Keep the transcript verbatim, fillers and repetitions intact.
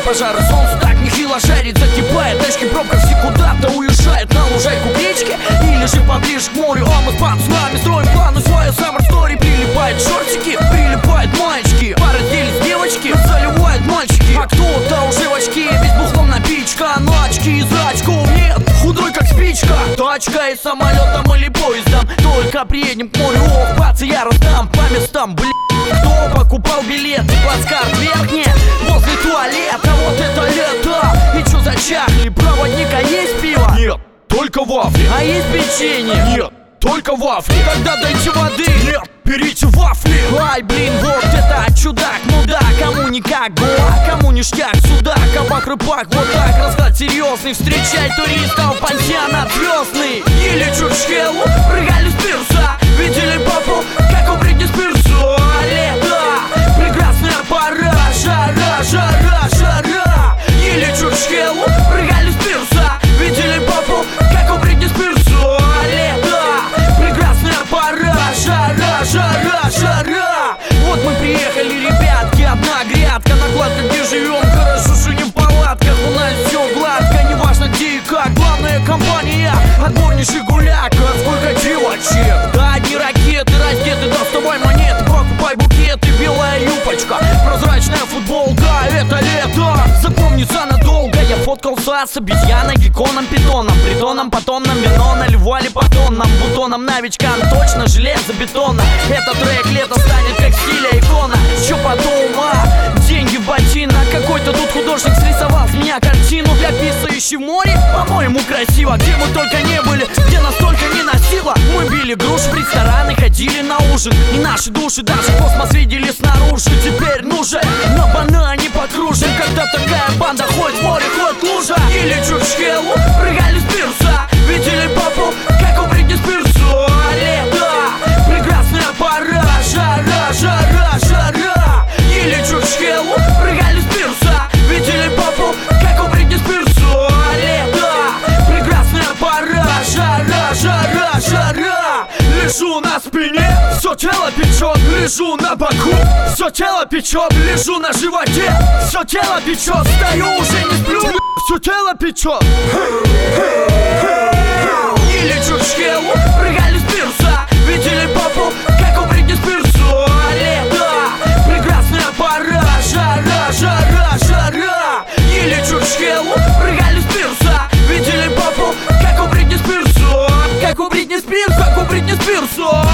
пожары, солнце так нехило жарит, закипает, тачки пробка все куда-то уезжает. На лужайку к речке или же поближе к морю, а мы с пацанами строим планы свою summer story. Прилипают шортики, прилипают маечки, пара делись девочки, заливают мальчики, а кто-то уже в очке, весь бухлом напичка, но очки из очков нет, худой как спичка. Тачка и самолетом или поездом, только приедем к морю, ох, бац, я раздам по местам, блин. Кто покупал билеты, плацкарт верхний возле туалета, вот это лето. И чё зачахли, проводника есть пиво? Нет, только вафли. А есть печенье? Нет, только вафли. Тогда дайте воды. Нет, берите вафли. Ай, блин, вот это чудак, ну да, кому никак, а кому ништяк, судак, кабак, рыбак, вот так, расклад серьезный. Встречай туристов, пансионат звездный. Или Чурчхеллу, прыгали с пирса, видели папу, как у Бритни Спирс. Лето, прекрасная пора, жара, жара, жара. Или Чурчхеллу, прыгали с пирса, видели папу, как у Бритни Спирс. Лето, прекрасная пора, жара, жара, жара. Вот мы приехали, ребятки, одна грядка, накладка, где живем, хорошо, что не в палатках. У нас все гладко, неважно где и как, главная компания, отборнейший гуляк. А сколько девочек, да одни ракеты, раздеты, доставай монеты, покупай букеты, белая юбочка, прозрачная футболка, это лето запомнится надолго. Я фоткался с обезьяной, гекконом, питоном, притоном, по тоннам вино наливали по тоннам, бутоном новичкам точно железобетонно. Этот трек лето станет как стиля икона. Чё подумал, деньги в ботинок, какой-то тут художник срисовал с меня картину для писающей в море. По-моему красиво, где мы только не были, где нас только не носило. Мы били груши в рестораны, ходили на ужин, и наши души даже космос видели снаружи. Теперь нужен на банане покружен, когда такая банда ходит в море, ходит лужа. Или Чурчхеллу, прыгали с пирса, видели папу, как у Бритни Спирс. Лето, прекрасная пора, жара, жара, жара. Или Чурчхеллу, прыгали с пирса, видели папу, как у Бритни Спирс. Лето, прекрасная пора, жара, жара, жара. Лежу на спине, все тело печет, лежу на боку, все тело печет, лежу на животе, все тело печет, стою уже не сплю, все тело печет. Или Чурчхеллу, прыгали с пирса, видели папу, как у Бритни Спирс. Лето, прекрасная пора, жара, жара, жара. Или Чурчхеллу, прыгали с пирса, видели папу, как у Бритни Спирс. Как у Бритни Спирс, как у Бритни Спирс.